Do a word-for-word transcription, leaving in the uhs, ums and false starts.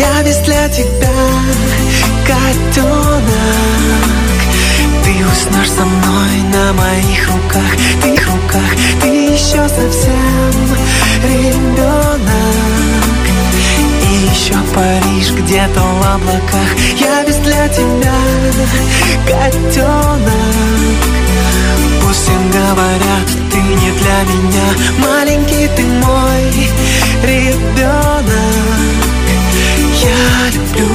Я весь для тебя, котенок. Ты уснешь со мной на моих руках, ты руках, ты еще совсем ребенок. И еще Париж где-то в облаках. Я весь для тебя, котенок. Пусть все говорят, ты не для меня. Маленький ты мой ребенок. Я люблю